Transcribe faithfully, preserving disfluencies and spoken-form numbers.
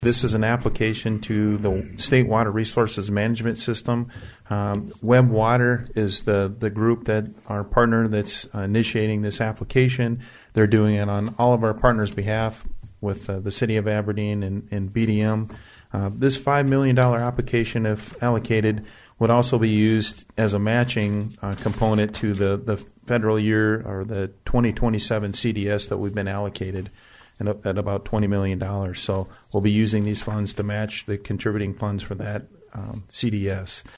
This is an application to the State Water Resources Management System. Um, Web Water is the, the group that our partner that's uh, initiating this application. They're doing it on all of our partners' behalf with uh, the City of Aberdeen and, and B D M. Uh, this five million dollars application, if allocated, would also be used as a matching uh, component to the, the federal year or the twenty twenty-seven C D S that we've been allocated at about twenty million dollars. So we'll be using these funds to match the contributing funds for that um, C D S.